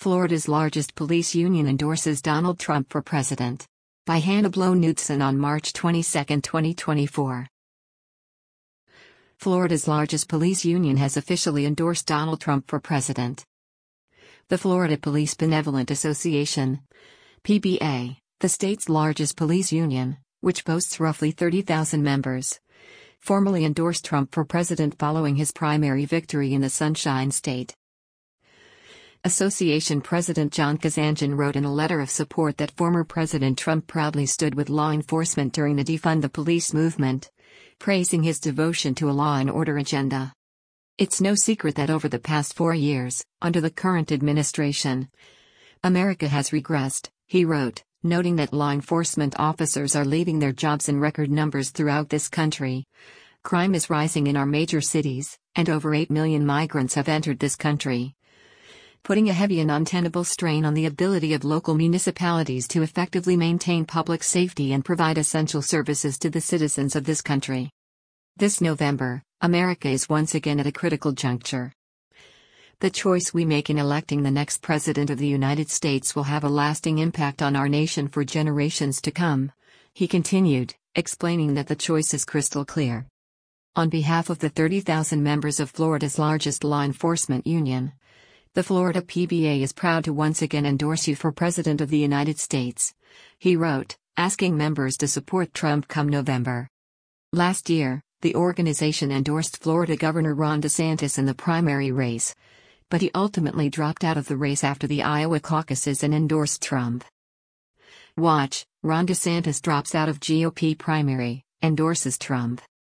Florida's largest police union endorses Donald Trump for president. By Hannah Blow-Knudsen on March 22, 2024. Florida's largest police union has officially endorsed Donald Trump for president. The Florida Police Benevolent Association, PBA, the state's largest police union, which boasts roughly 30,000 members, formally endorsed Trump for president following his primary victory in the Sunshine State. Association President John Kazanjian wrote in a letter of support that former President Trump proudly stood with law enforcement during the Defund the Police movement, praising his devotion to a law and order agenda. It's no secret that over the past 4 years, under the current administration, America has regressed, he wrote, noting that law enforcement officers are leaving their jobs in record numbers throughout this country. Crime is rising in our major cities, and over 8 million migrants have entered this country, putting a heavy and untenable strain on the ability of local municipalities to effectively maintain public safety and provide essential services to the citizens of this country. This November, America is once again at a critical juncture. The choice we make in electing the next president of the United States will have a lasting impact on our nation for generations to come, he continued, explaining that the choice is crystal clear. On behalf of the 30,000 members of Florida's largest law enforcement union, the Florida PBA is proud to once again endorse you for President of the United States, he wrote, asking members to support Trump come November. Last year, the organization endorsed Florida Governor Ron DeSantis in the primary race, but he ultimately dropped out of the race after the Iowa caucuses and endorsed Trump. Watch, Ron DeSantis drops out of GOP primary, endorses Trump.